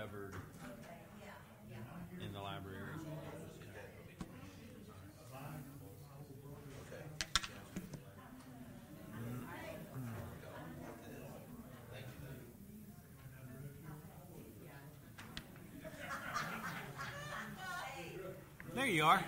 covered in the library area. There you are.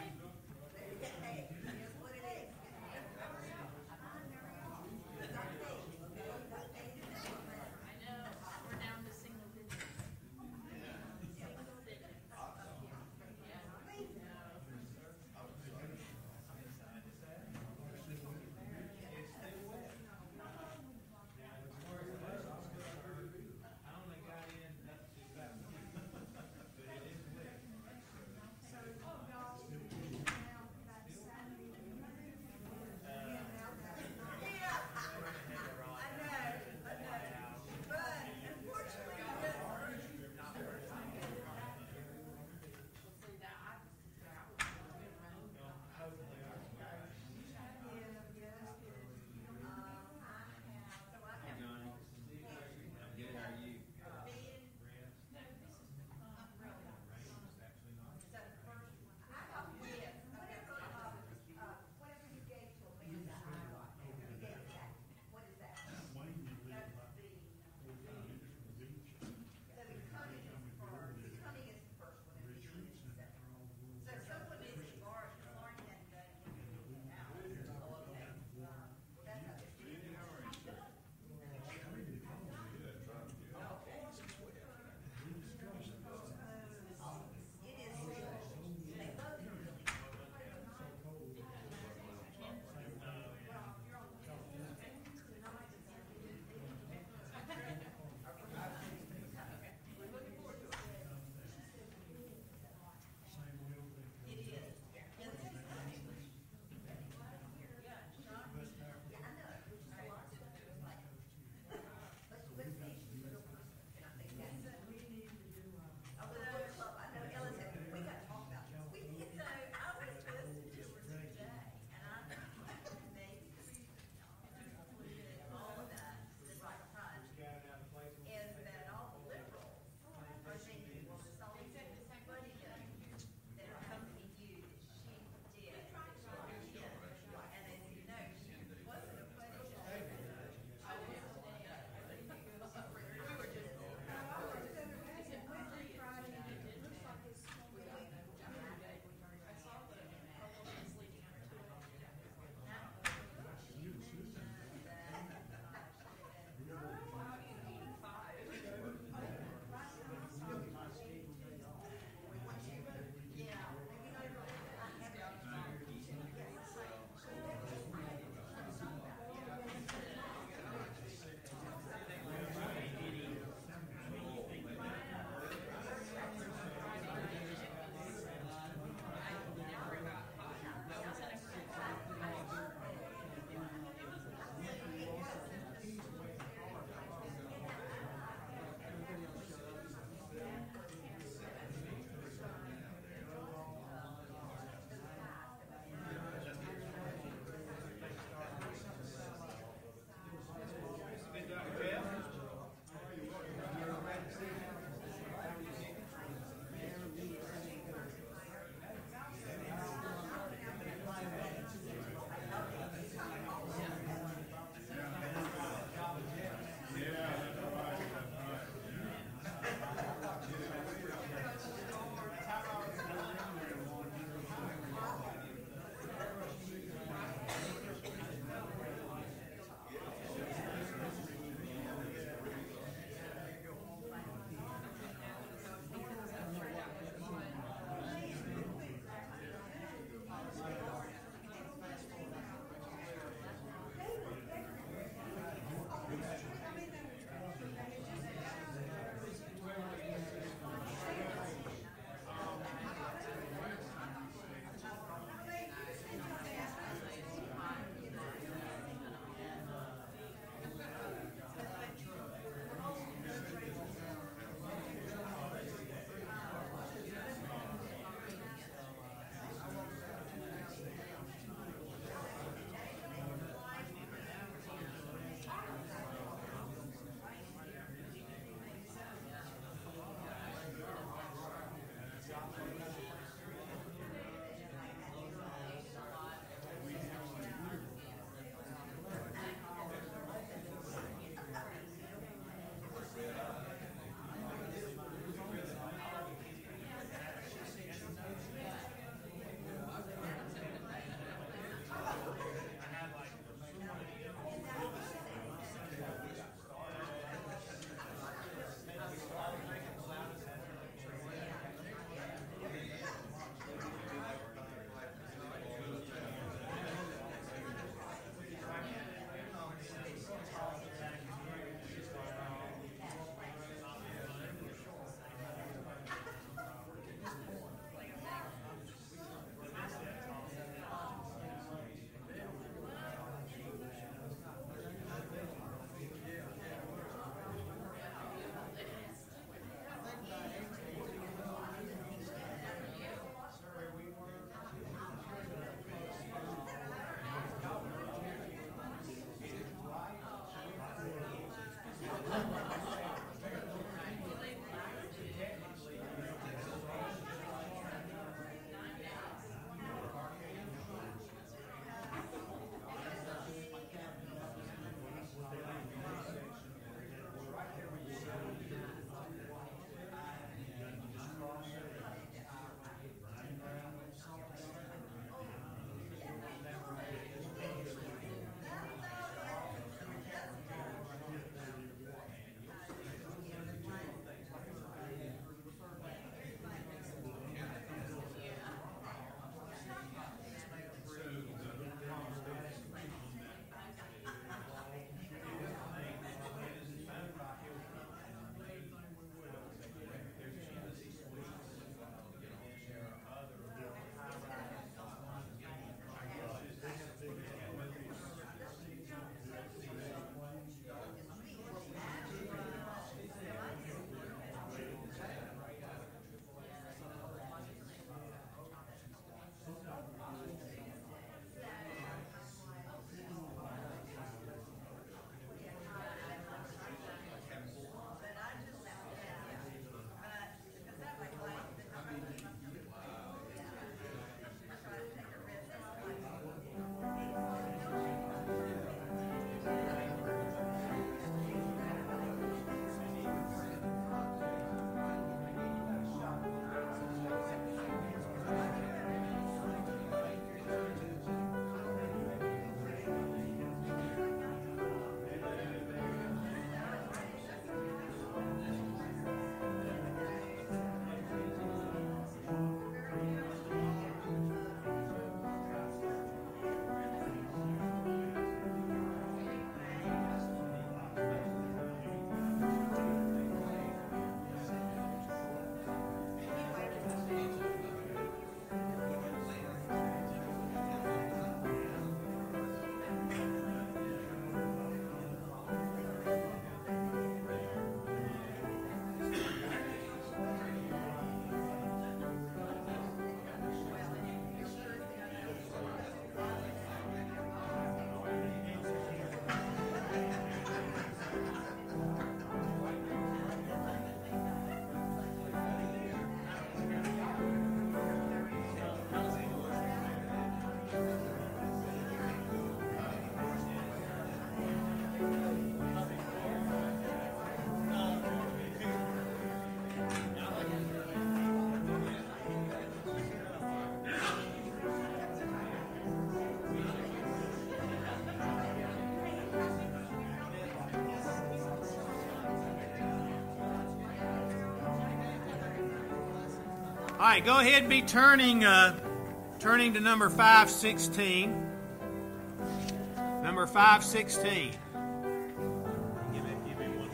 All right, go ahead and be turning to number 516. Number 516. Give me one.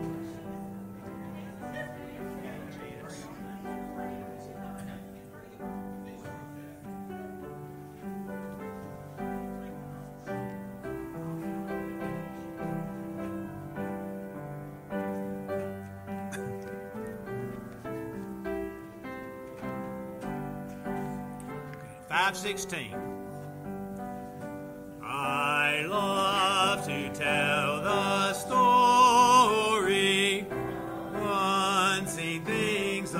Okay, 516. I love to tell the story, unseen things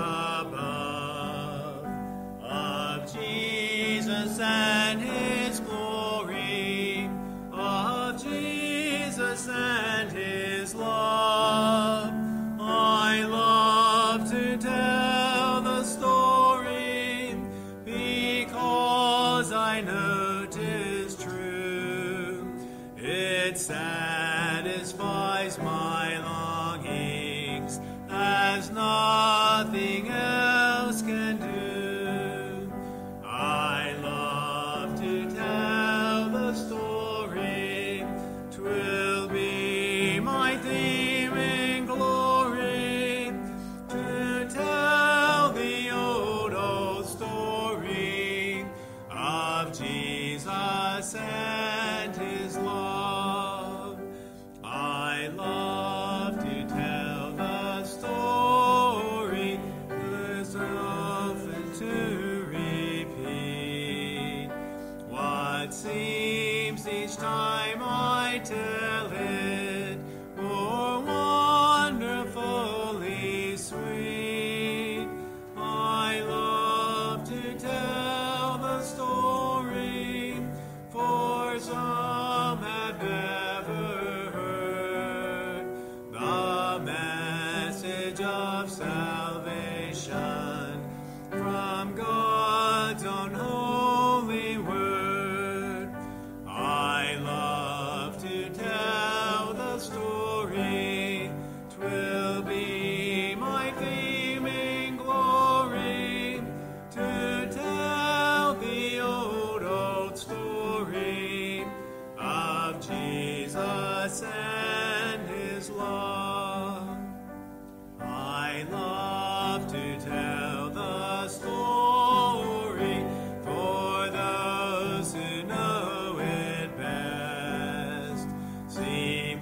above, of Jesus and His glory, of Jesus and His love. I love to tell the story because I know 'tis true. It satisfies my longings as nothing else can do. I love to tell the story. 'Twill be my theme in glory to tell the old story of Jesus and His love. I love to tell the story, there's often to repeat what seems each time I tell it more wonderfully sweet. I love to tell the story, for some have never heard the message of salvation from God's own holy word. I love to tell the story. 'Twill be my theme in glory to tell the old story of Jesus and His love. I love to tell the story for those who know it best, seem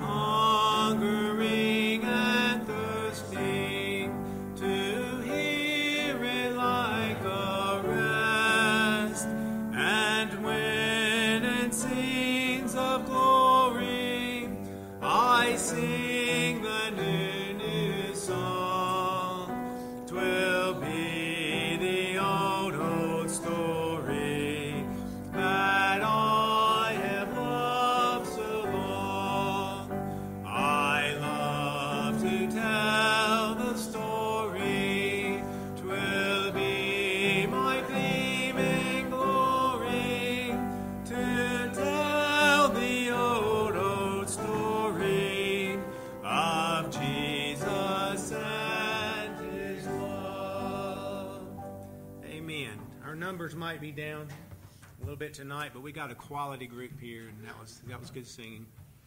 hungering and thirsting to hear it like a rest. And when it sings of glory, I sing the new song. 'Twill be the old story that I have loved so long. I love to tell the story. 'Twill be my theme in glory to tell the old story of Jesus and His love. Amen. Our numbers might be down a little bit tonight, but we got a quality group here, and that was good singing.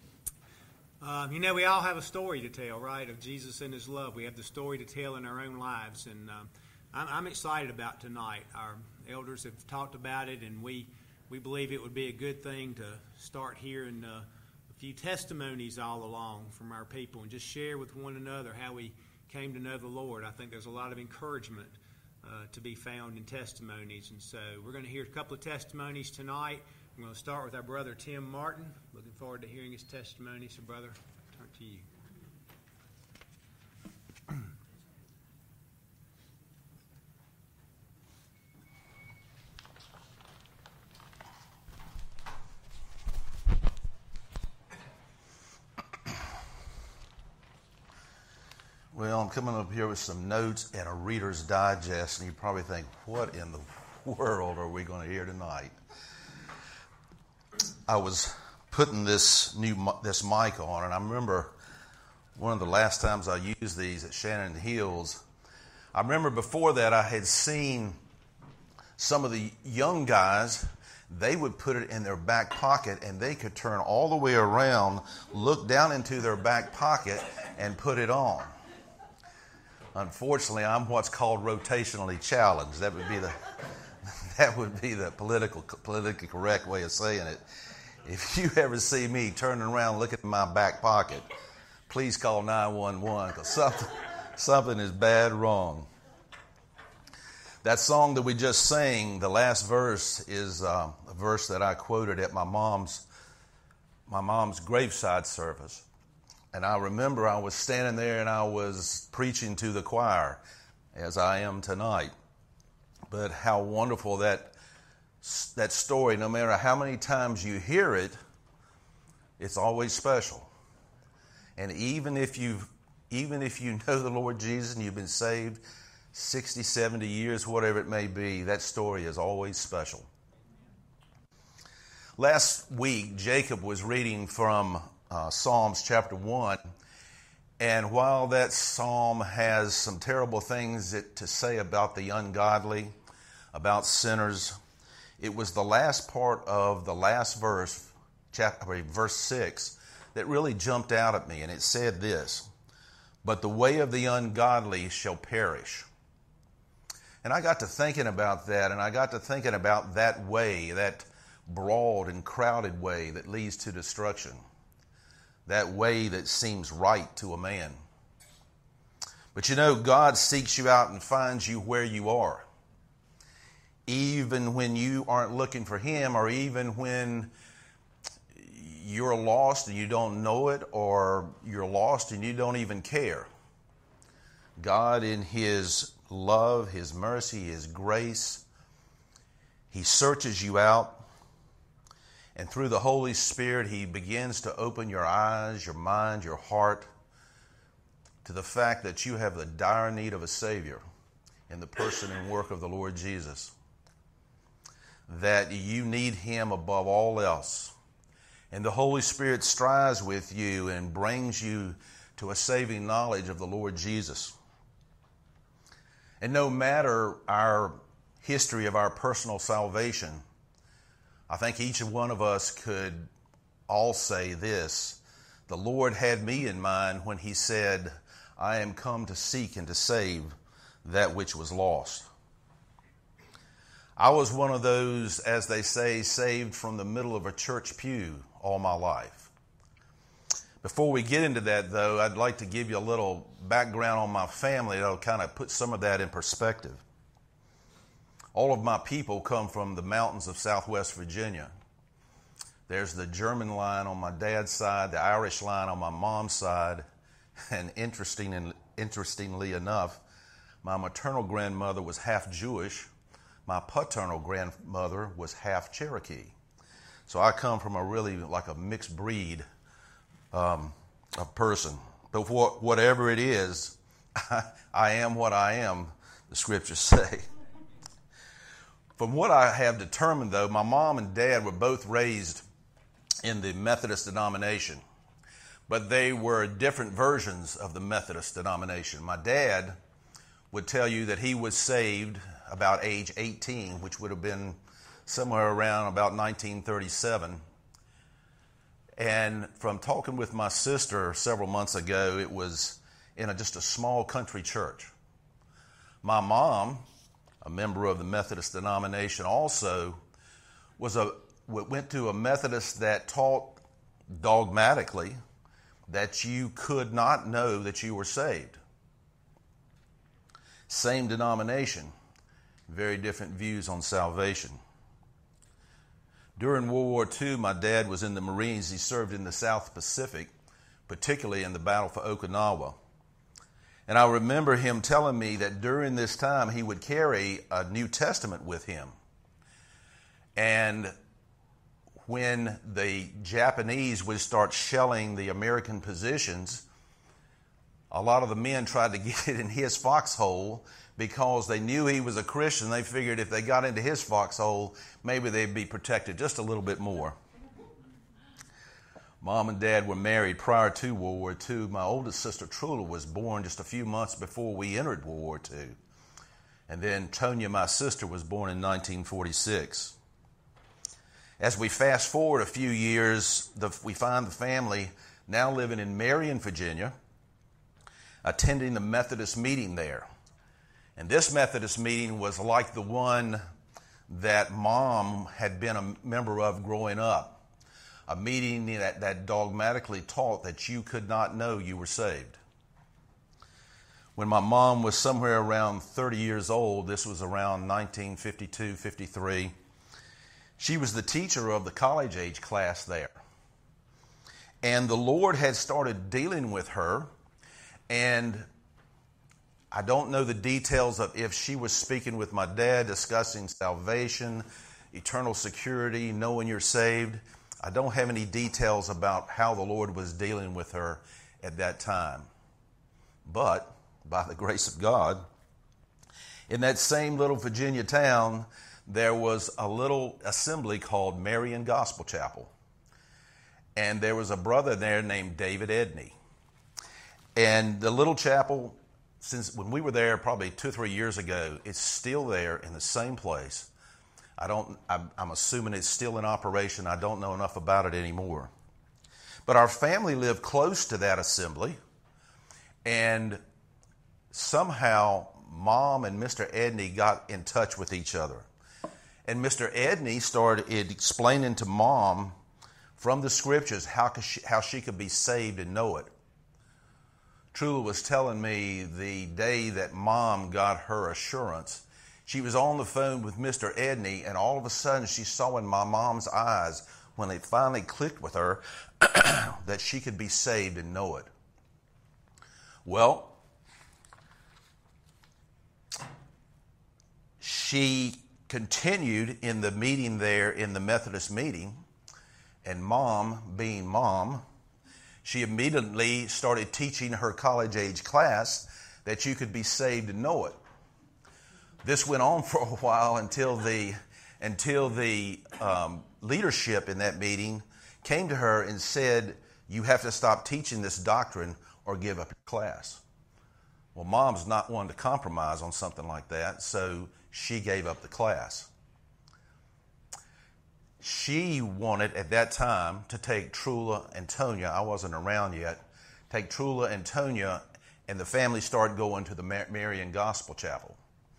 We all have a story to tell, right, of Jesus and His love. We have the story to tell in our own lives, and I'm excited about tonight. Our elders have talked about it, and we believe it would be a good thing to start hearing a few testimonies all along from our people and just share with one another how we came to know the Lord. I think there's a lot of encouragement to be found in testimonies, and so we're going to hear a couple of testimonies tonight. I'm going to start with our brother Tim Martin. Looking forward to hearing his testimony. So, brother, turn to you. Well, I'm coming up here with some notes and a Reader's Digest, and you probably think, what in the world are we going to hear tonight? I was putting this mic on, and I remember one of the last times I used these at Shannon Hills, I remember before that I had seen some of the young guys, they would put it in their back pocket and they could turn all the way around, look down into their back pocket and put it on. Unfortunately, I'm what's called rotationally challenged. That would be the politically correct way of saying it. If you ever see me turning around looking in my back pocket, please call 911 because something is bad wrong. That song that we just sang, the last verse, is a verse that I quoted at my mom's graveside service. And I remember I was standing there and I was preaching to the choir, as I am tonight. But how wonderful that story, no matter how many times you hear it, it's always special. And even if you know the Lord Jesus and you've been saved 60, 70 years, whatever it may be, that story is always special. Last week, Jacob was reading from Psalms chapter 1, and while that psalm has some terrible things to say about the ungodly, about sinners, it was the last part of the last verse, verse 6, that really jumped out at me, and it said this: "But the way of the ungodly shall perish." And I got to thinking about that, and I got to thinking about that way, that broad and crowded way that leads to destruction, that way that seems right to a man. But you know, God seeks you out and finds you where you are. Even when you aren't looking for Him, or even when you're lost and you don't know it, or you're lost and you don't even care. God, in His love, His mercy, His grace, He searches you out, and through the Holy Spirit, He begins to open your eyes, your mind, your heart to the fact that you have the dire need of a Savior in the person and work of the Lord Jesus. That you need Him above all else. And the Holy Spirit strives with you and brings you to a saving knowledge of the Lord Jesus. And no matter our history of our personal salvation, I think each one of us could all say this: the Lord had me in mind when He said, "I am come to seek and to save that which was lost." I was one of those, as they say, saved from the middle of a church pew all my life. Before we get into that, though, I'd like to give you a little background on my family that'll kind of put some of that in perspective. All of my people come from the mountains of Southwest Virginia. There's the German line on my dad's side, the Irish line on my mom's side, and interestingly enough, my maternal grandmother was half Jewish. My paternal grandmother was half Cherokee. So I come from a really like a mixed breed of person. But whatever it is, I am what I am, the scriptures say. From what I have determined, though, my mom and dad were both raised in the Methodist denomination, but they were different versions of the Methodist denomination. My dad would tell you that he was saved about age 18, which would have been somewhere around about 1937. And from talking with my sister several months ago, it was in just a small country church. My mom, a member of the Methodist denomination, also went to a Methodist that taught dogmatically that you could not know that you were saved. Same denomination, very different views on salvation. During World War II, my dad was in the Marines. He served in the South Pacific, particularly in the battle for Okinawa. And I remember him telling me that during this time he would carry a New Testament with him. And when the Japanese would start shelling the American positions, a lot of the men tried to get it in his foxhole because they knew he was a Christian. They figured if they got into his foxhole, maybe they'd be protected just a little bit more. Mom and Dad were married prior to World War II. My oldest sister, Trula, was born just a few months before we entered World War II. And then Tonya, my sister, was born in 1946. As we fast forward a few years, we find the family now living in Marion, Virginia, attending the Methodist meeting there. And this Methodist meeting was like the one that Mom had been a member of growing up. A meeting that dogmatically taught that you could not know you were saved. When my mom was somewhere around 30 years old, this was around 1952, 53, she was the teacher of the college age class there. And the Lord had started dealing with her, and I don't know the details of if she was speaking with my dad, discussing salvation, eternal security, knowing you're saved. I don't have any details about how the Lord was dealing with her at that time. But by the grace of God, in that same little Virginia town, there was a little assembly called Marion Gospel Chapel. And there was a brother there named David Edney. And the little chapel, since when we were there probably 2 or 3 years ago, it's still there in the same place. I'm assuming it's still in operation. I don't know enough about it anymore. But our family lived close to that assembly. And somehow Mom and Mr. Edney got in touch with each other. And Mr. Edney started explaining to Mom from the scriptures how she could be saved and know it. Trula was telling me the day that Mom got her assurance, she was on the phone with Mr. Edney, and all of a sudden she saw in my mom's eyes, when it finally clicked with her, that she could be saved and know it. Well, she continued in the meeting there in the Methodist meeting, and Mom, being Mom, she immediately started teaching her college-age class that you could be saved and know it. This went on for a while until the leadership in that meeting came to her and said, "You have to stop teaching this doctrine or give up your class." Well, Mom's not one to compromise on something like that, so she gave up the class. She wanted at that time to take Trula and Tonya, I wasn't around yet, take Trula and Tonya, and the family started going to the Marion Gospel Chapel.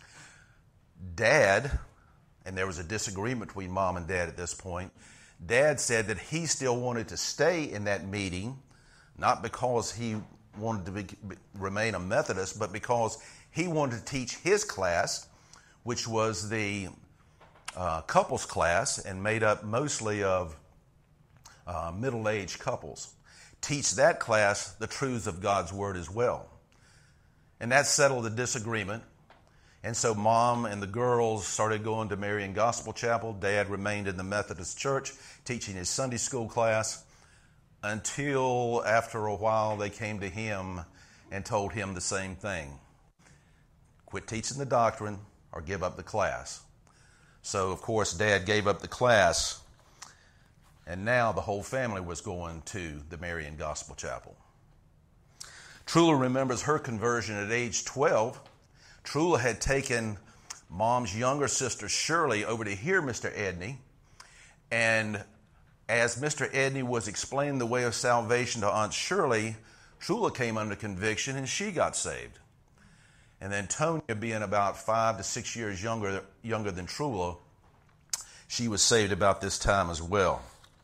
Dad, and there was a disagreement between Mom and Dad at this point, Dad said that he still wanted to stay in that meeting, not because he wanted to remain a Methodist, but because he wanted to teach his class, which was the couples class and made up mostly of middle-aged couples. Teach that class the truths of God's Word as well. And that settled the disagreement. And so Mom and the girls started going to Marion Gospel Chapel. Dad remained in the Methodist Church teaching his Sunday school class until after a while they came to him and told him the same thing. Quit teaching the doctrine or give up the class. So, of course, Dad gave up the class, and now the whole family was going to the Marion Gospel Chapel. Trula remembers her conversion at age 12. Trula had taken Mom's younger sister, Shirley, over to hear Mr. Edney, and as Mr. Edney was explaining the way of salvation to Aunt Shirley, Trula came under conviction, and she got saved. And then Tonya, being about 5 to 6 years younger than Trula, she was saved about this time as well.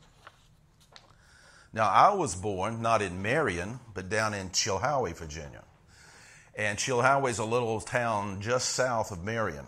Now, I was born not in Marion, but down in Chilhowie, Virginia. And Chilhowie is a little town just south of Marion.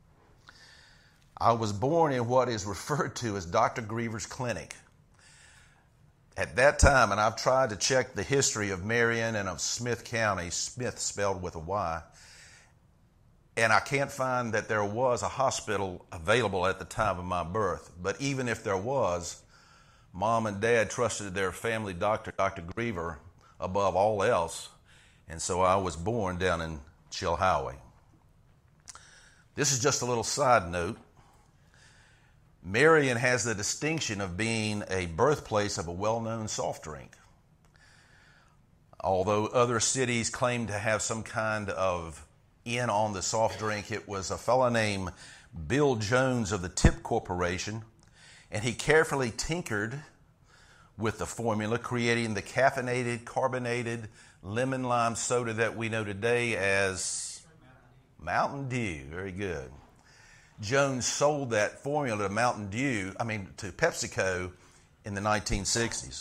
I was born in what is referred to as Dr. Griever's Clinic. At that time, and I've tried to check the history of Marion and of Smith County, Smith spelled with a Y, and I can't find that there was a hospital available at the time of my birth. But even if there was, Mom and Dad trusted their family doctor, Dr. Griever, above all else. And so I was born down in Chilhowie. This is just a little side note. Marion has the distinction of being a birthplace of a well-known soft drink. Although other cities claim to have some kind of in on the soft drink. It was a fellow named Bill Jones of the Tip Corporation, and he carefully tinkered with the formula, creating the caffeinated, carbonated, lemon lime soda that we know today as Mountain Dew. Very good. Jones sold that formula to to PepsiCo in the 1960s.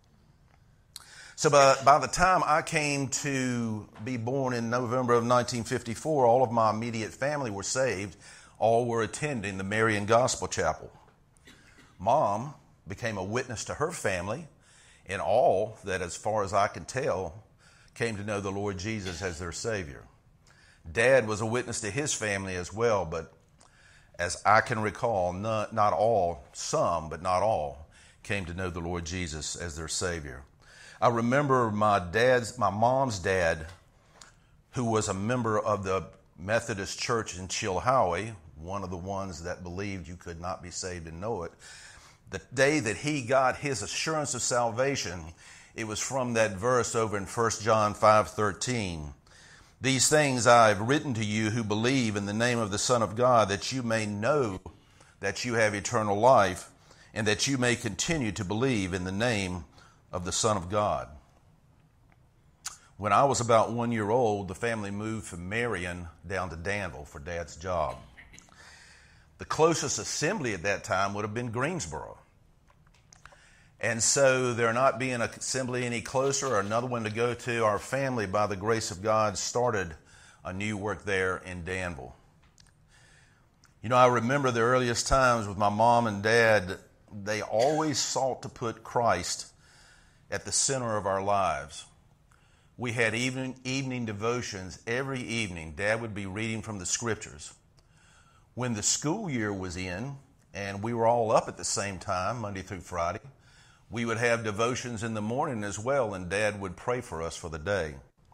So by the time I came to be born in November of 1954, all of my immediate family were saved. All were attending the Marian Gospel Chapel. Mom became a witness to her family, and all that, as far as I can tell, came to know the Lord Jesus as their Savior. Dad was a witness to his family as well, but as I can recall, not all, some, but not all, came to know the Lord Jesus as their Savior. I remember my mom's dad, who was a member of the Methodist Church in Chilhowie, one of the ones that believed you could not be saved and know it. The day that he got his assurance of salvation, it was from that verse over in 1 John 5:13. These things I have written to you who believe in the name of the Son of God, that you may know that you have eternal life, and that you may continue to believe in the name of the Son of God. When I was about 1 year old, the family moved from Marion down to Danville for Dad's job. The closest assembly at that time would have been Greensboro. And so there not being an assembly any closer or another one to go to, our family, by the grace of God, started a new work there in Danville. You know, I remember the earliest times with my mom and dad, they always sought to put Christ at the center of our lives. We had evening devotions every evening. Dad would be reading from the scriptures. When the school year was in, and we were all up at the same time, Monday through Friday, we would have devotions in the morning as well, and Dad would pray for us for the day.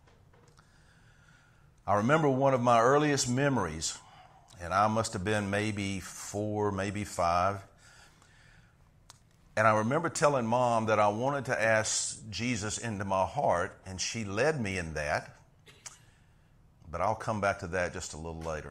I remember one of my earliest memories, and I must have been maybe 4, maybe 5. And I remember telling Mom that I wanted to ask Jesus into my heart, and she led me in that. But I'll come back to that just a little later.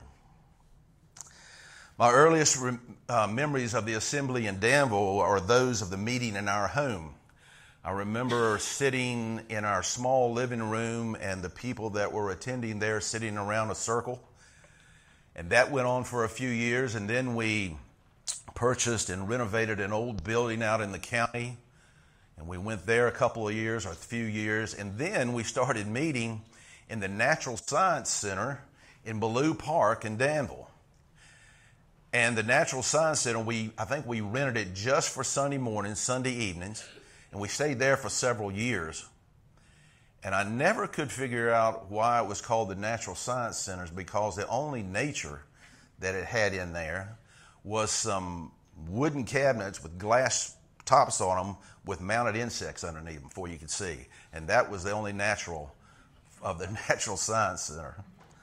My earliest memories of the assembly in Danville are those of the meeting in our home. I remember sitting in our small living room and the people that were attending there sitting around a circle. And that went on for a few years, and then we purchased and renovated an old building out in the county. And we went there a couple of years or a few years. And then we started meeting in the Natural Science Center in Ballou Park in Danville. And the Natural Science Center, I think we rented it just for Sunday mornings, Sunday evenings, and we stayed there for several years. And I never could figure out why it was called the Natural Science Centers, because the only nature that it had in there was some wooden cabinets with glass tops on them with mounted insects underneath them before you could see. And that was the only natural of the Natural Science Center.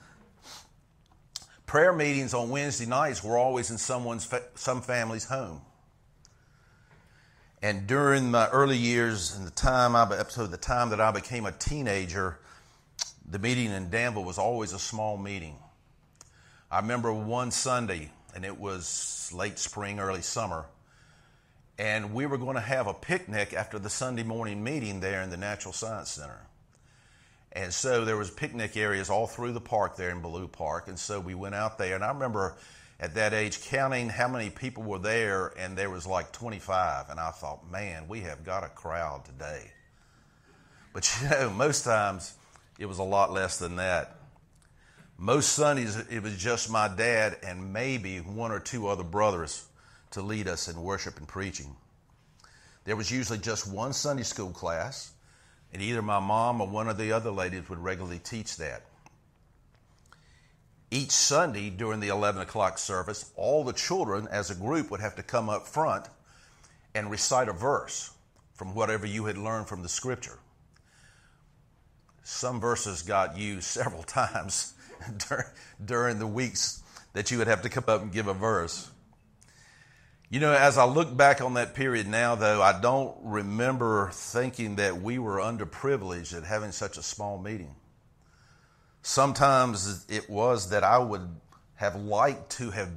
Prayer meetings on Wednesday nights were always in some family's home. And during my early years and the time that I became a teenager, the meeting in Danville was always a small meeting. I remember one Sunday, and it was late spring, early summer, and we were going to have a picnic after the Sunday morning meeting there in the Natural Science Center. And so there was picnic areas all through the park there in Ballou Park. And so we went out there. And I remember at that age counting how many people were there, and there was like 25. And I thought, man, we have got a crowd today. But you know, most times it was a lot less than that. Most Sundays it was just my dad and maybe 1 or 2 other brothers to lead us in worship and preaching. There was usually just one Sunday school class, and either my mom or one of the other ladies would regularly teach that. Each Sunday during the 11 o'clock service, all the children as a group would have to come up front and recite a verse from whatever you had learned from the scripture. Some verses got used several times during the weeks that you would have to come up and give a verse. You know, as I look back on that period now, though, I don't remember thinking that we were underprivileged at having such a small meeting. Sometimes it was that I would have liked to have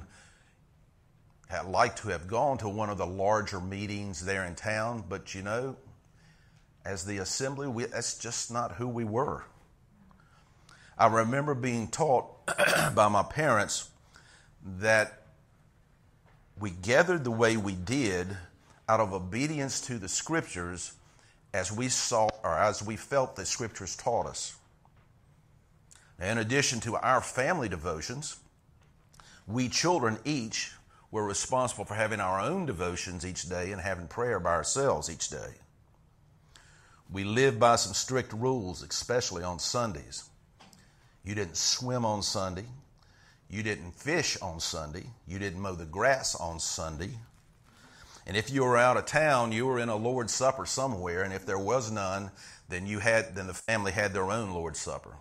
gone to one of the larger meetings there in town, but as the assembly, that's just not who we were. I remember being taught by my parents that we gathered the way we did out of obedience to the Scriptures as we saw or as we felt the Scriptures taught us. In addition to our family devotions, we children each were responsible for having our own devotions each day and having prayer by ourselves each day. We lived by some strict rules, especially on Sundays. You didn't swim on Sunday. You didn't fish on Sunday. You didn't mow the grass on Sunday. And if you were out of town, you were in a Lord's Supper somewhere, and if there was none, then the family had their own Lord's Supper.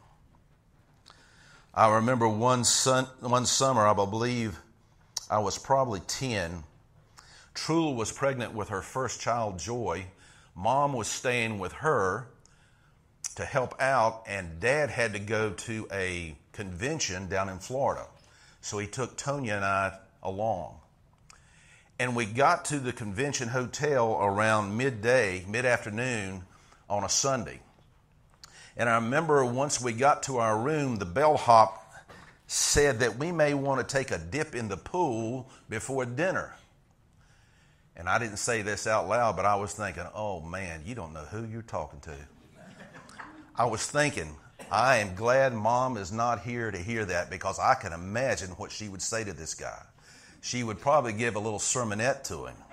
I remember one summer, I believe I was probably 10. Trula was pregnant with her first child, Joy. Mom was staying with her to help out, and Dad had to go to a convention down in Florida. So he took Tonya and I along. And we got to the convention hotel around mid-afternoon on a Sunday. And I remember once we got to our room, the bellhop said that we may want to take a dip in the pool before dinner. And I didn't say this out loud, but I was thinking, oh man, you don't know who you're talking to. I was thinking, I am glad Mom is not here to hear that, because I can imagine what she would say to this guy. She would probably give a little sermonette to him.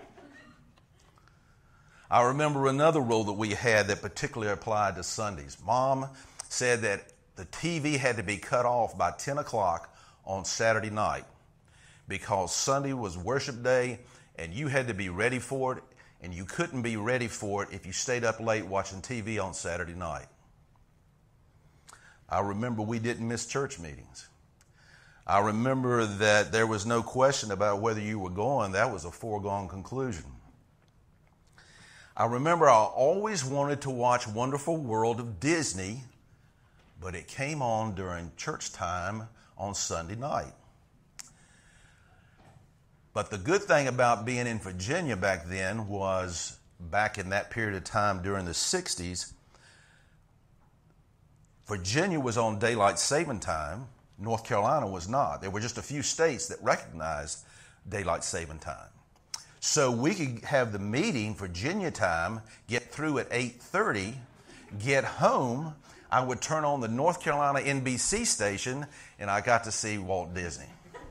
I remember another rule that we had that particularly applied to Sundays. Mom said that the TV had to be cut off by 10 o'clock on Saturday night, because Sunday was worship day and you had to be ready for it, and you couldn't be ready for it if you stayed up late watching TV on Saturday night. I remember we didn't miss church meetings. I remember that there was no question about whether you were going. That was a foregone conclusion. I remember I always wanted to watch Wonderful World of Disney, but it came on during church time on Sunday night. But the good thing about being in Virginia back then was, back in that period of time during the 60s, Virginia was on daylight saving time. North Carolina was not. There were just a few states that recognized daylight saving time. So we could have the meeting Virginia time, get through at 8:30, get home. I would turn on the North Carolina NBC station, and I got to see Walt Disney.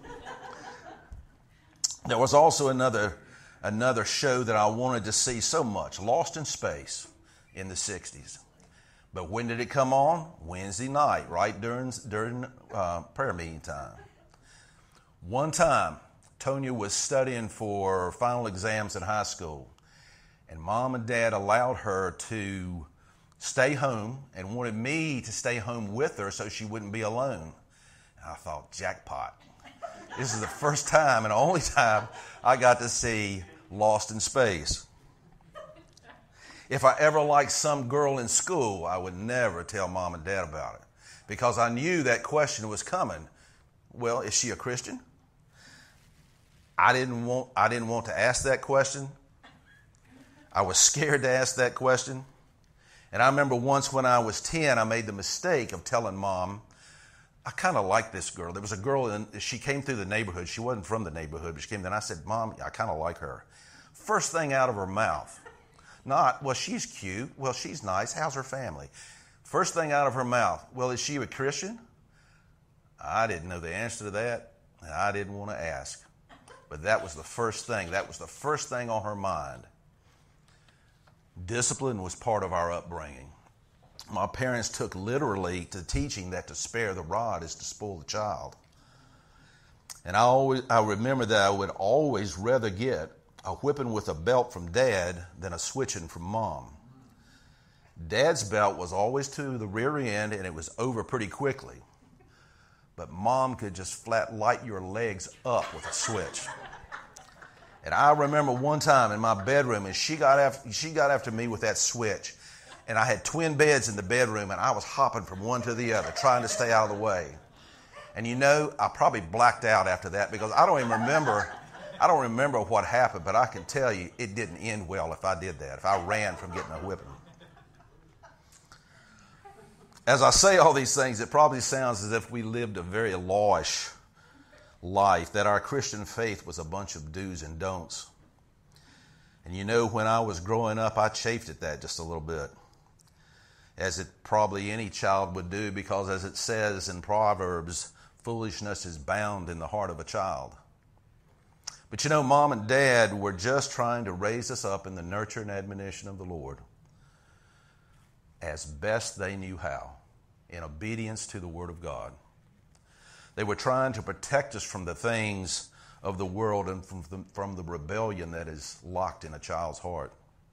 There was also another show that I wanted to see so much, Lost in Space, in the 60s. But when did it come on? Wednesday night, right during prayer meeting time. One time, Tonya was studying for final exams in high school, and Mom and Dad allowed her to stay home and wanted me to stay home with her so she wouldn't be alone. And I thought, jackpot. This is the first time and only time I got to see Lost in Space. If I ever liked some girl in school, I would never tell Mom and Dad about it, because I knew that question was coming. Well, is she a Christian? I didn't want to ask that question. I was scared to ask that question. And I remember once when I was 10, I made the mistake of telling Mom, I kind of like this girl. There was a girl, she came through the neighborhood. She wasn't from the neighborhood, but she came. Then I said, Mom, I kind of like her. First thing out of her mouth, not, well, she's cute. Well, she's nice. How's her family? First thing out of her mouth, well, is she a Christian? I didn't know the answer to that, and I didn't want to ask. But that was the first thing. That was the first thing on her mind. Discipline was part of our upbringing. My parents took literally to teaching that to spare the rod is to spoil the child. And I remember that I would always rather get a whipping with a belt from Dad than a switching from Mom. Dad's belt was always to the rear end, and it was over pretty quickly. But Mom could just flat light your legs up with a switch. And I remember one time in my bedroom, and she got after me with that switch. And I had twin beds in the bedroom, and I was hopping from one to the other, trying to stay out of the way. And you know, I probably blacked out after that because I don't remember what happened, but I can tell you it didn't end well if I did that, if I ran from getting a whipping. As I say all these things, it probably sounds as if we lived a very lawish life, that our Christian faith was a bunch of do's and don'ts. And you know, when I was growing up, I chafed at that just a little bit, as it probably any child would do, because as it says in Proverbs, foolishness is bound in the heart of a child. But you know, Mom and Dad were just trying to raise us up in the nurture and admonition of the Lord as best they knew how, in obedience to the Word of God. They were trying to protect us from the things of the world and from the rebellion that is locked in a child's heart.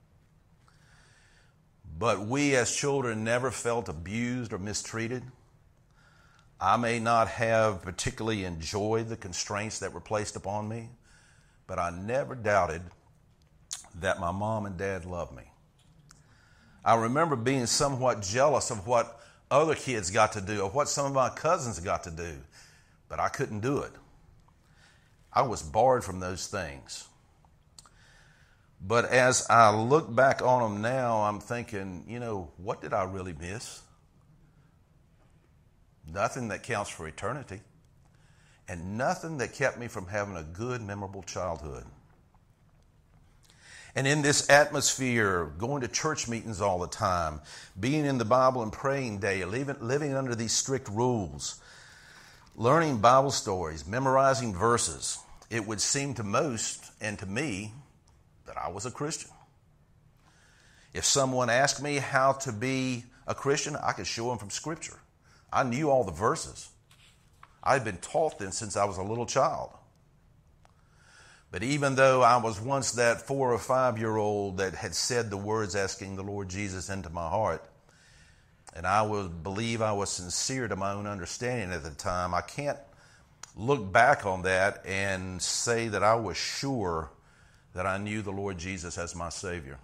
But we as children never felt abused or mistreated. I may not have particularly enjoyed the constraints that were placed upon me, but I never doubted that my mom and dad loved me. I remember being somewhat jealous of what other kids got to do, or what some of my cousins got to do, but I couldn't do it. I was barred from those things. But as I look back on them now, I'm thinking, you know, what did I really miss? Nothing that counts for eternity, and nothing that kept me from having a good, memorable childhood. And in this atmosphere, going to church meetings all the time, being in the Bible and praying daily, living under these strict rules, learning Bible stories, memorizing verses, it would seem to most and to me that I was a Christian. If someone asked me how to be a Christian, I could show them from Scripture. I knew all the verses. I had been taught them since I was a little child. But even though I was once that 4 or 5 year old that had said the words asking the Lord Jesus into my heart, and I would believe I was sincere to my own understanding at the time, I can't look back on that and say that I was sure that I knew the Lord Jesus as my Savior.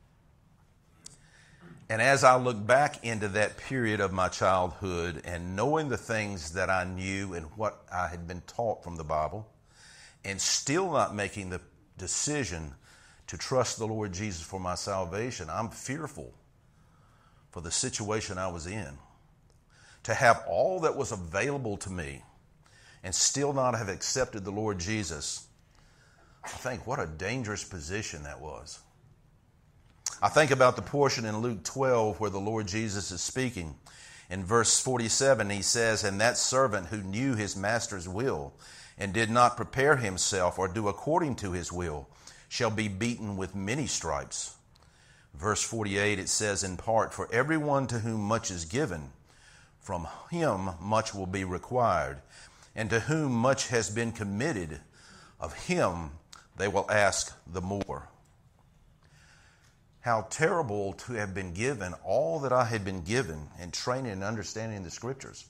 And as I look back into that period of my childhood and knowing the things that I knew and what I had been taught from the Bible, and still not making the decision to trust the Lord Jesus for my salvation, I'm fearful for the situation I was in. To have all that was available to me and still not have accepted the Lord Jesus, I think what a dangerous position that was. I think about the portion in Luke 12 where the Lord Jesus is speaking. In verse 47, he says, "And that servant who knew his master's will and did not prepare himself or do according to his will shall be beaten with many stripes." Verse 48, it says in part, "For everyone to whom much is given, from him much will be required. And to whom much has been committed, of him they will ask the more." How terrible to have been given all that I had been given in training and understanding the Scriptures.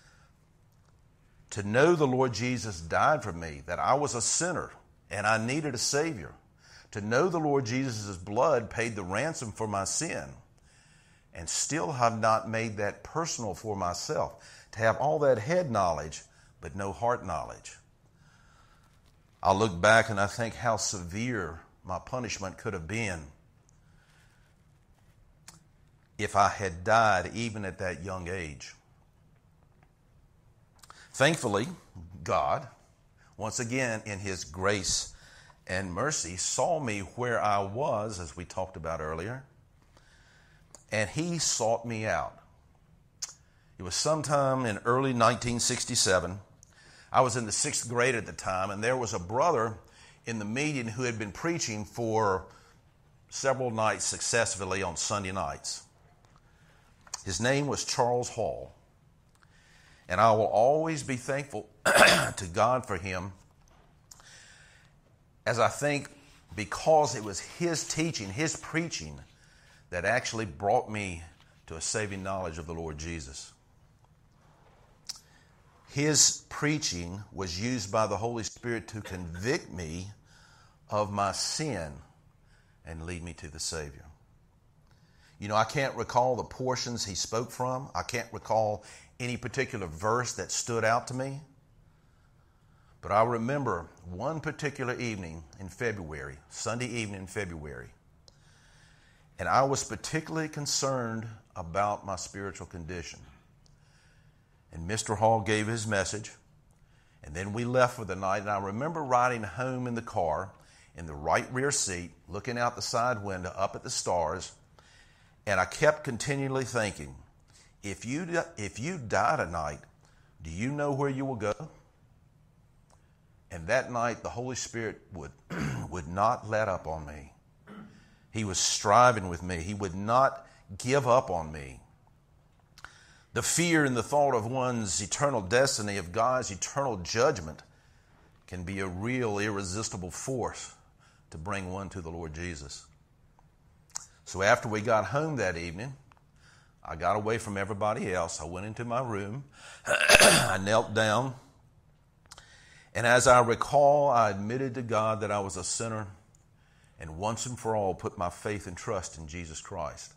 To know the Lord Jesus died for me, that I was a sinner and I needed a Savior. To know the Lord Jesus' blood paid the ransom for my sin, and still have not made that personal for myself. To have all that head knowledge, but no heart knowledge. I look back and I think how severe my punishment could have been if I had died even at that young age. Thankfully, God, once again in His grace and mercy, saw me where I was, as we talked about earlier, and He sought me out. It was sometime in early 1967. I was in the 6th grade at the time, and there was a brother in the meeting who had been preaching for several nights successfully on Sunday nights. His name was Charles Hall. And I will always be thankful to God for him, as I think because it was his teaching, his preaching, that actually brought me to a saving knowledge of the Lord Jesus. His preaching was used by the Holy Spirit to convict me of my sin and lead me to the Savior. You know, I can't recall the portions he spoke from. I can't recall any particular verse that stood out to me. But I remember one particular evening in February, Sunday evening in February, and I was particularly concerned about my spiritual condition. And Mr. Hall gave his message, and then we left for the night, and I remember riding home in the car in the right rear seat, looking out the side window up at the stars, and I kept continually thinking, if you die tonight, do you know where you will go? And that night, the Holy Spirit would not let up on me. He was striving with me. He would not give up on me. The fear and the thought of one's eternal destiny, of God's eternal judgment, can be a real irresistible force to bring one to the Lord Jesus. So after we got home that evening, I got away from everybody else. I went into my room. I knelt down. And as I recall, I admitted to God that I was a sinner and once and for all put my faith and trust in Jesus Christ.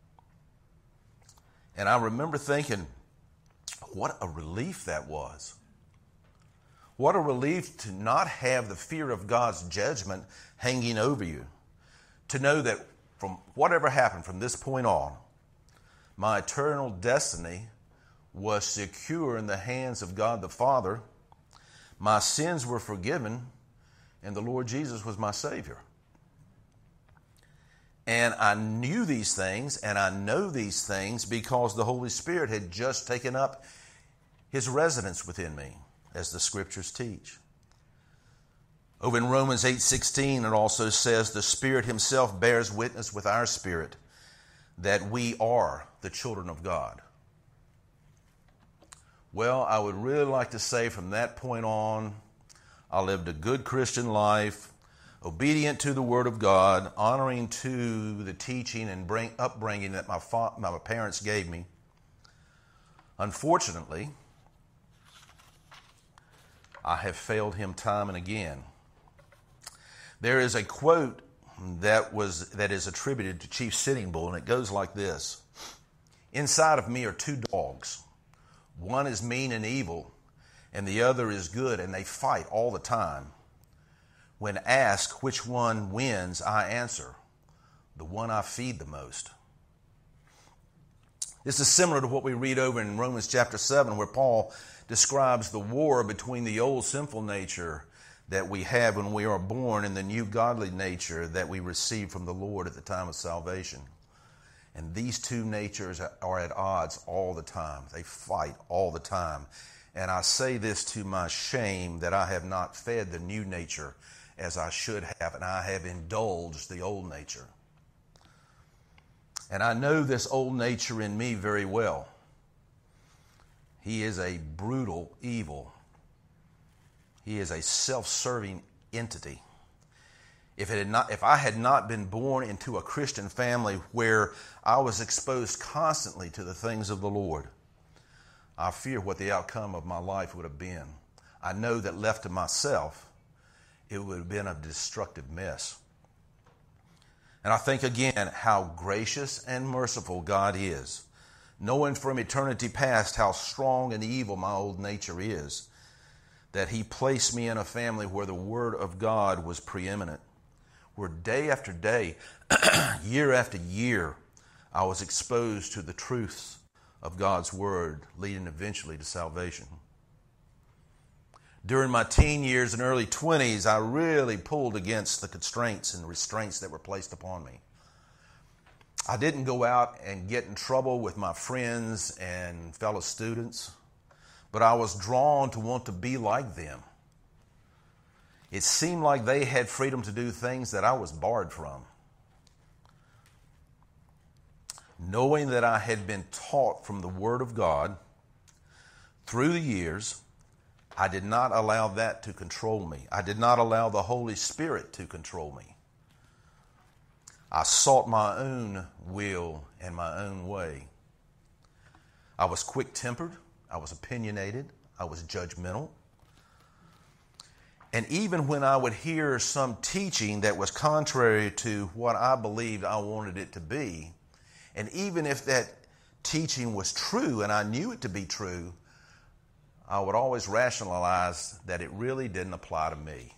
And I remember thinking, what a relief that was. What a relief to not have the fear of God's judgment hanging over you. To know that from whatever happened from this point on, my eternal destiny was secure in the hands of God the Father. My sins were forgiven, and the Lord Jesus was my Savior. And I knew these things, and I know these things because the Holy Spirit had just taken up His residence within me, as the Scriptures teach. Over in Romans 8:16, it also says, the Spirit Himself bears witness with our spirit that we are the children of God. Well, I would really like to say from that point on, I lived a good Christian life, obedient to the Word of God, honoring to the teaching and upbringing that my parents gave me. Unfortunately, I have failed Him time and again. There is a quote that is attributed to Chief Sitting Bull, and it goes like this. Inside of me are two dogs. One is mean and evil, and the other is good, and they fight all the time. When asked which one wins, I answer, the one I feed the most. This is similar to what we read over in Romans chapter 7, where Paul describes the war between the old sinful nature that we have when we are born and the new godly nature that we receive from the Lord at the time of salvation. And these two natures are at odds all the time. They fight all the time. And I say this to my shame that I have not fed the new nature as I should have, and I have indulged the old nature. And I know this old nature in me very well. He is a brutal evil. He is a self-serving entity. If I had not been born into a Christian family where I was exposed constantly to the things of the Lord, I fear what the outcome of my life would have been. I know that left to myself, it would have been a destructive mess. And I think again how gracious and merciful God is, knowing from eternity past how strong and evil my old nature is, that He placed me in a family where the Word of God was preeminent, where day after day, year after year, I was exposed to the truths of God's Word, leading eventually to salvation. During my teen years and early 20s, I really pulled against the constraints and restraints that were placed upon me. I didn't go out and get in trouble with my friends and fellow students, but I was drawn to want to be like them. It seemed like they had freedom to do things that I was barred from. Knowing that I had been taught from the Word of God through the years, I did not allow that to control me. I did not allow the Holy Spirit to control me. I sought my own will and my own way. I was quick-tempered. I was opinionated. I was judgmental. And even when I would hear some teaching that was contrary to what I believed I wanted it to be, And even if that teaching was true and I knew it to be true, I would always rationalize that it really didn't apply to me.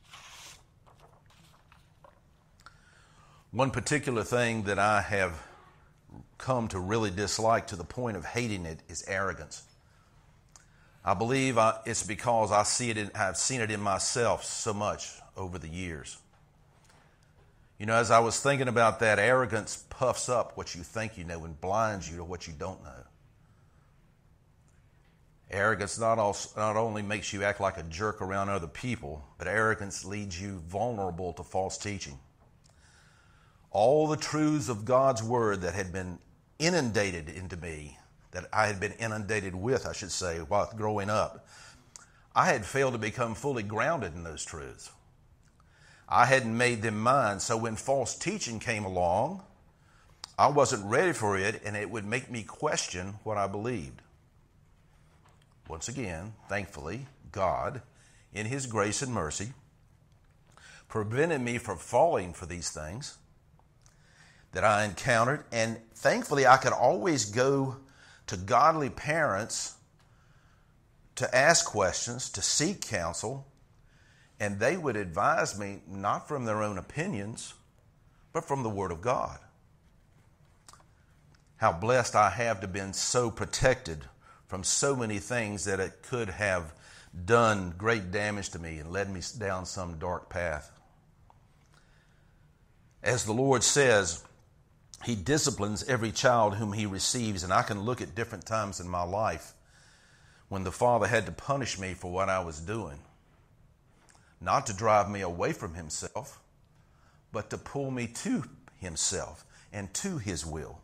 One particular thing that I have come to really dislike to the point of hating it is arrogance. I believe it's because I've seen it in myself so much over the years. You know, as I was thinking about that, arrogance puffs up what you think you know and blinds you to what you don't know. Arrogance not only makes you act like a jerk around other people, but arrogance leads you vulnerable to false teaching. All the truths of God's Word that had been inundated into me, that I had been inundated with, I should say, while growing up, I had failed to become fully grounded in those truths. I hadn't made them mine, so when false teaching came along, I wasn't ready for it, and it would make me question what I believed. Once again, thankfully, God, in His grace and mercy, prevented me from falling for these things that I encountered, and thankfully I could always go to godly parents to ask questions, to seek counsel, and they would advise me not from their own opinions, but from the Word of God. How blessed I have to have been so protected from so many things that it could have done great damage to me and led me down some dark path. As the Lord says, He disciplines every child whom He receives, and I can look at different times in my life when the Father had to punish me for what I was doing. Not to drive me away from Himself, but to pull me to Himself and to His will.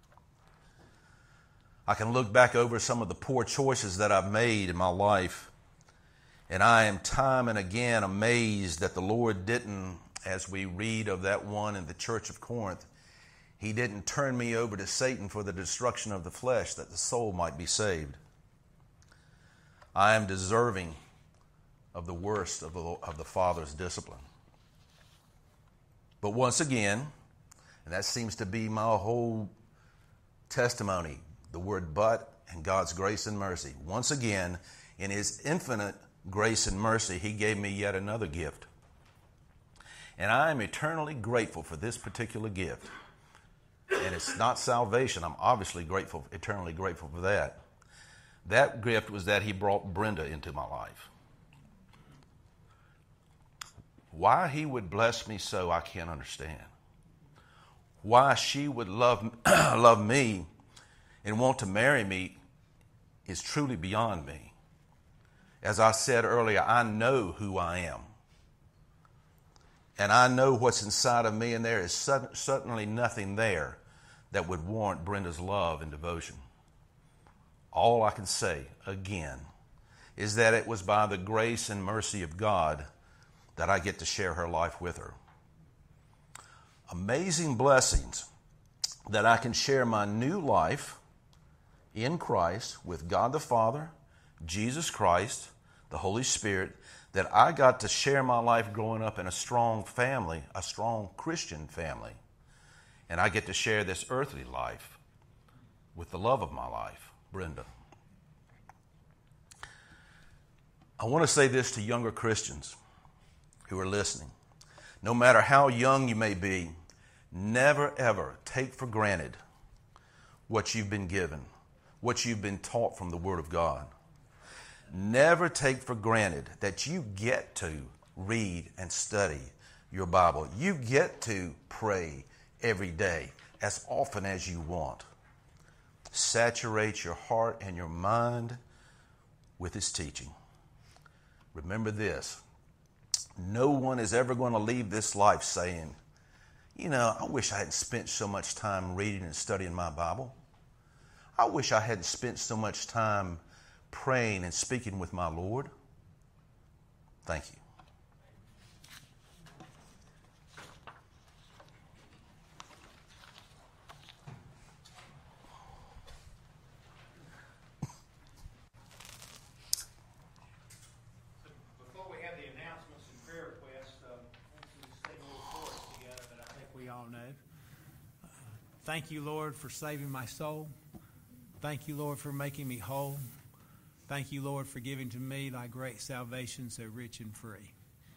I can look back over some of the poor choices that I've made in my life, and I am time and again amazed that the Lord didn't, as we read of that one in the church of Corinth, He didn't turn me over to Satan for the destruction of the flesh, that the soul might be saved. I am deserving of the worst of the Father's discipline. But once again, and that seems to be my whole testimony, the word but and God's grace and mercy. Once again, in His infinite grace and mercy, He gave me yet another gift. And I am eternally grateful for this particular gift. And it's not salvation. I'm obviously eternally grateful for that. That gift was that He brought Brenda into my life. Why He would bless me so, I can't understand. Why she would love me and want to marry me is truly beyond me. As I said earlier, I know who I am. And I know what's inside of me, and there is certainly nothing there that would warrant Brenda's love and devotion. All I can say, again, is that it was by the grace and mercy of God that I get to share her life with her. Amazing blessings that I can share my new life in Christ with God the Father, Jesus Christ, the Holy Spirit, that I got to share my life growing up in a strong family, a strong Christian family. And I get to share this earthly life with the love of my life, Brenda. I want to say this to younger Christians who are listening. No matter how young you may be, never ever take for granted what you've been given, what you've been taught from the Word of God. Never take for granted that you get to read and study your Bible. You get to pray every day as often as you want. Saturate your heart and your mind with His teaching. Remember this, no one is ever going to leave this life saying, you know, I wish I hadn't spent so much time reading and studying my Bible. I wish I hadn't spent so much time praying and speaking with my Lord. Thank you. Before we have the announcements and prayer requests, let's sing a little chorus together that I think we all know. Thank you, Lord, for saving my soul. Thank you, Lord, for making me whole. Thank you, Lord, for giving to me thy great salvation so rich and free.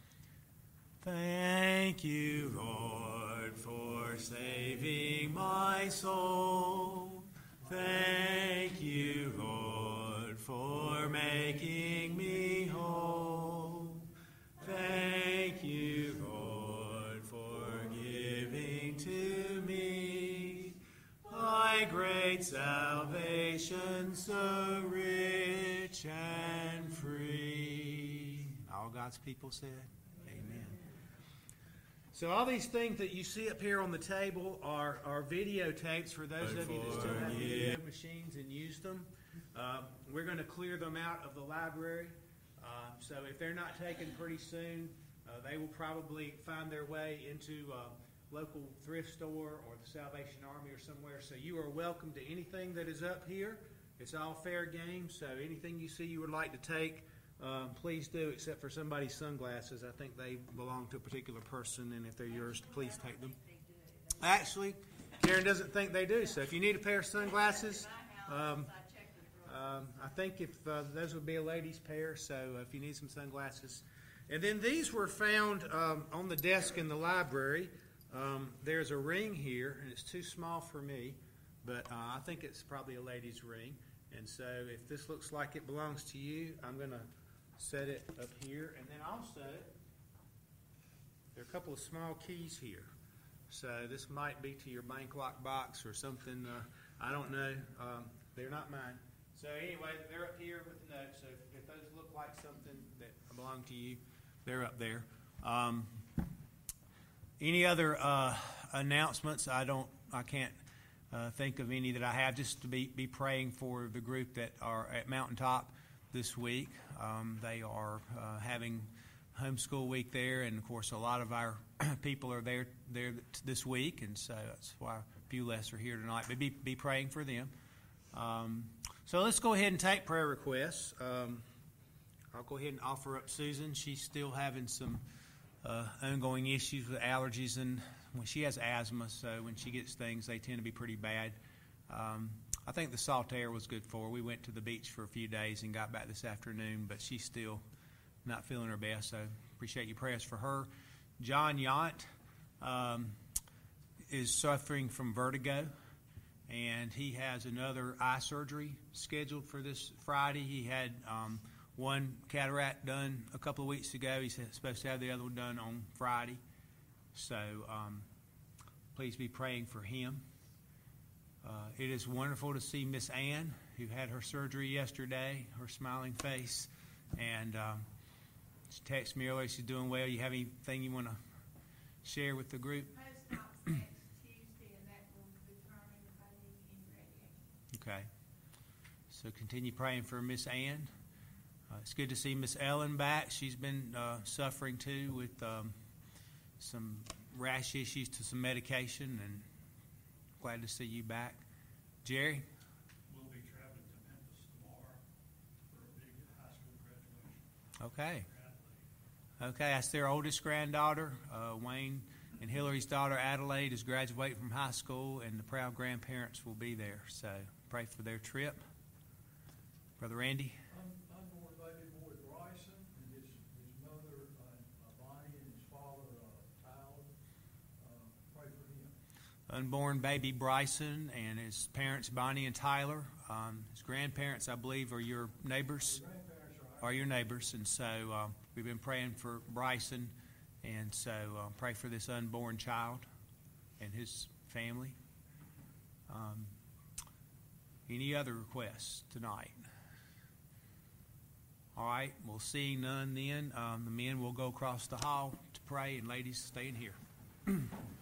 Thank you, Lord, for saving my soul. Thank you, Lord, for making me whole. Thank you, Lord, for giving to me thy great salvation so rich and free. All God's people said, amen. So all these things that you see up here on the table are videotapes for those of you that still have video machines and use them. We're going to clear them out of the library. So if they're not taken pretty soon, they will probably find their way into a local thrift store or the Salvation Army or somewhere. So you are welcome to anything that is up here. It's all fair game. So anything you see you would like to take, please do, except for somebody's sunglasses. I think they belong to a particular person, and if they're yours, please take them. Actually, Karen doesn't think they do. So if you need a pair of sunglasses, I think if those would be a lady's pair. So if you need some sunglasses. And then these were found on the desk in the library. There's a ring here, and it's too small for me, but I think it's probably a lady's ring. And so if this looks like it belongs to you, I'm going to set it up here. And then also, there are a couple of small keys here. So this might be to your bank lock box or something. I don't know. They're not mine. So anyway, they're up here with the notes. So if those look like something that belong to you, they're up there. Any other announcements? I can't think of any that I have. Just to be praying for the group that are at Mountaintop this week. They are having homeschool week there, and of course a lot of our people are there this week, and so that's why a few less are here tonight. But be praying for them. So let's go ahead and take prayer requests. I'll go ahead and offer up Susan. She's still having some ongoing issues with allergies, and when she has asthma, so when she gets things, they tend to be pretty bad. I think the salt air was good for her. We went to the beach for a few days and got back this afternoon, but she's still not feeling her best, so appreciate your prayers for her. John Yount is suffering from vertigo, and he has another eye surgery scheduled for this Friday. He had one cataract done a couple of weeks ago. He's supposed to have the other one done on Friday. So please be praying for him. It is wonderful to see Miss Ann, who had her surgery yesterday, her smiling face. And she texted me earlier. She's doing well. You have anything you want to share with the group? Post-op's next Tuesday, and that will determine if I need any radiation. Okay. So continue praying for Miss Ann. It's good to see Miss Ellen back. She's been suffering too with some rash issues to some medication, and glad to see you back. Jerry? We'll be traveling to Memphis tomorrow for a big high school graduation. Okay. Okay, that's their oldest granddaughter. Wayne and Hillary's daughter Adelaide is graduating from high school, and the proud grandparents will be there. So pray for their trip. Brother Randy? Unborn baby boy Bryson and his mother Bonnie and his father Tyler. Pray for him. Unborn baby Bryson and his parents Bonnie and Tyler. His grandparents, I believe, are your neighbors. Are your neighbors, and so we've been praying for Bryson, and so pray for this unborn child and his family. Any other requests tonight? All right, we'll see none then. The men will go across the hall to pray, and ladies, stay in here.